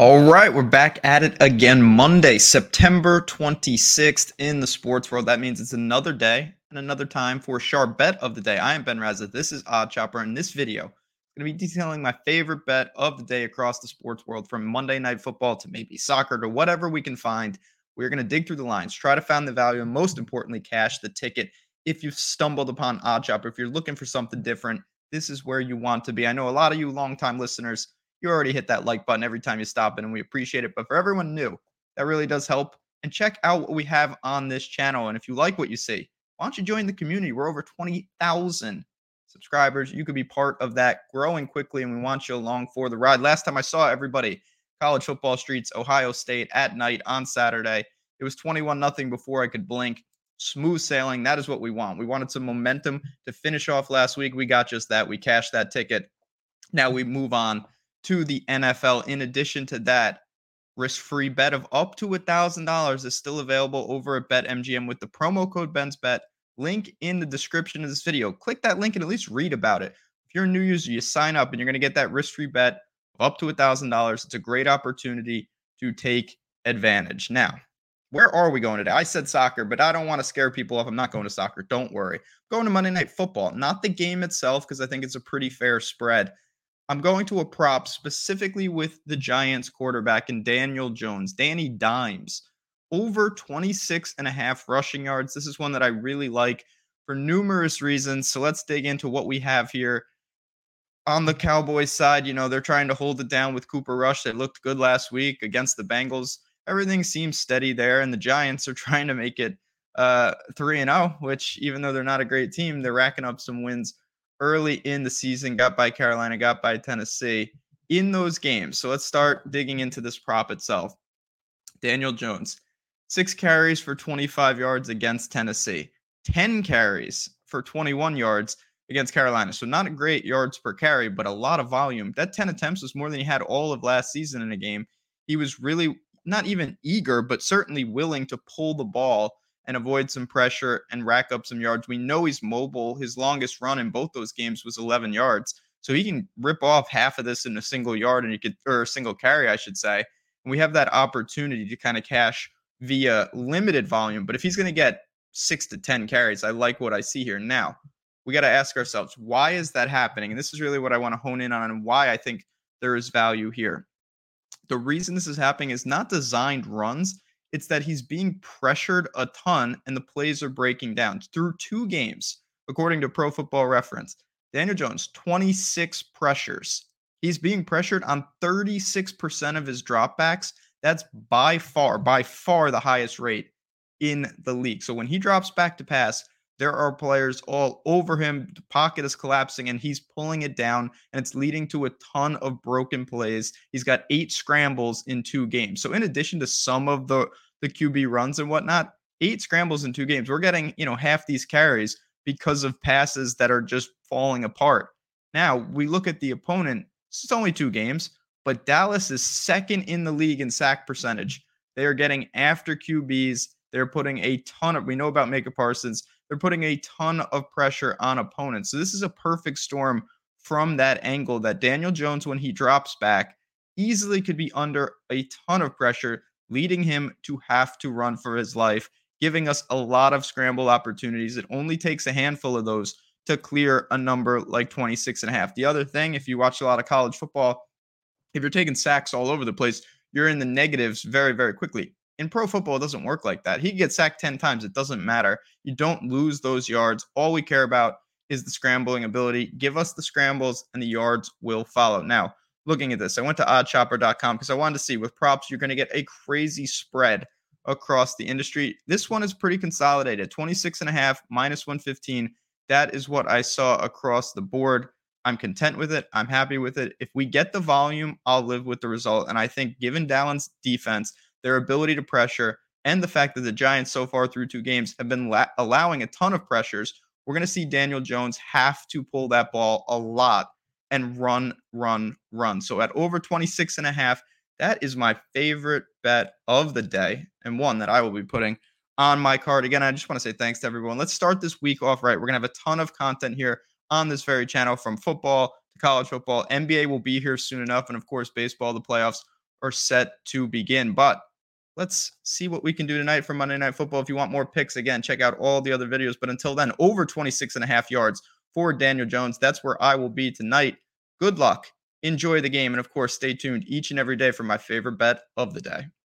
All right, we're back at it again Monday, September 26th in the sports world. That means it's another day and another time for Sharp Bet of the Day. I am Ben Raza. This is Odd Chopper. And this video, I'm going to be detailing my favorite bet of the day across the sports world, from Monday Night Football to maybe soccer to whatever we can find. We're going to dig through the lines, try to find the value, and most importantly, cash the ticket. If you've stumbled upon Odd Chopper, if you're looking for something different, this is where you want to be. I know a lot of you longtime listeners, you already hit that like button every time you stop in, and we appreciate it. But for everyone new, that really does help. And check out what we have on this channel. And if you like what you see, why don't you join the community? We're over 20,000 subscribers. You could be part of that, growing quickly, and we want you along for the ride. Last time I saw everybody, college football streets, Ohio State at night on Saturday. It was 21-0 before I could blink. Smooth sailing. That is what we want. We wanted some momentum to finish off last week. We got just that. We cashed that ticket. Now we move on to the NFL. In addition to that, risk-free bet of up to $1,000 is still available over at BetMGM with the promo code BensBet. Link in the description of this video. Click that link and at least read about it. If you're a new user, you sign up and you're going to get that risk-free bet of up to $1,000. It's a great opportunity to take advantage. Now, where are we going today? I said soccer, but I don't want to scare people off. I'm not going to soccer. Don't worry. I'm going to Monday Night Football. Not the game itself, because I think it's a pretty fair spread. I'm going to a prop specifically with the Giants quarterback and Daniel Jones, Danny Dimes, over 26.5 rushing yards. This is one that I really like for numerous reasons. So let's dig into what we have here. On the Cowboys side, they're trying to hold it down with Cooper Rush. They looked good last week against the Bengals. Everything seems steady there, and the Giants are trying to make it 3-0, which, even though they're not a great team, they're racking up some wins early in the season. Got by Carolina, got by Tennessee in those games. So let's start digging into this prop itself. Daniel Jones, 6 carries for 25 yards against Tennessee, 10 carries for 21 yards against Carolina. So not a great yards per carry, but a lot of volume. That 10 attempts was more than he had all of last season in a game. He was really not even eager, but certainly willing to pull the ball and avoid some pressure and rack up some yards. We know he's mobile. His longest run in both those games was 11 yards. So he can rip off half of this in a single yard, or a single carry, I should say. And we have that opportunity to kind of cash via limited volume. But if he's going to get 6 to 10 carries, I like what I see here. Now, we got to ask ourselves, why is that happening? And this is really what I want to hone in on, and why I think there is value here. The reason this is happening is not designed runs. It's that he's being pressured a ton and the plays are breaking down. Through 2 games, according to Pro Football Reference, Daniel Jones, 26 pressures. He's being pressured on 36% of his dropbacks. That's by far the highest rate in the league. So when he drops back to pass, there are players all over him. The pocket is collapsing and he's pulling it down, and it's leading to a ton of broken plays. He's got 8 scrambles in 2 games. So in addition to some of the QB runs and whatnot, 8 scrambles in 2 games. We're getting, half these carries because of passes that are just falling apart. Now, we look at the opponent. It's only 2 games, but Dallas is second in the league in sack percentage. They are getting after QBs. They're putting a ton of, we know about Micah Parsons. They're putting a ton of pressure on opponents. So this is a perfect storm from that angle, that Daniel Jones, when he drops back, easily could be under a ton of pressure, leading him to have to run for his life, giving us a lot of scramble opportunities. It only takes a handful of those to clear a number like 26.5. The other thing, if you watch a lot of college football, if you're taking sacks all over the place, you're in the negatives very, very quickly. In pro football, it doesn't work like that. He can get sacked 10 times. It doesn't matter. You don't lose those yards. All we care about is the scrambling ability. Give us the scrambles and the yards will follow. Now, looking at this, I went to oddchopper.com because I wanted to see, with props, you're going to get a crazy spread across the industry. This one is pretty consolidated, 26.5 minus 115. That is what I saw across the board. I'm content with it. I'm happy with it. If we get the volume, I'll live with the result. And I think, given Dallas' defense, their ability to pressure, and the fact that the Giants so far through 2 games have been allowing a ton of pressures, we're going to see Daniel Jones have to pull that ball a lot and run. So at over 26.5, that is my favorite bet of the day, and one that I will be putting on my card. Again, I just want to say thanks to everyone. Let's start this week off right. We're going to have a ton of content here on this very channel, from football to college football. NBA will be here soon enough, and of course, baseball, the playoffs are set to begin. But let's see what we can do tonight for Monday Night Football. If you want more picks, again, check out all the other videos. But until then, over 26.5 yards for Daniel Jones. That's where I will be tonight. Good luck. Enjoy the game. And of course, stay tuned each and every day for my favorite bet of the day.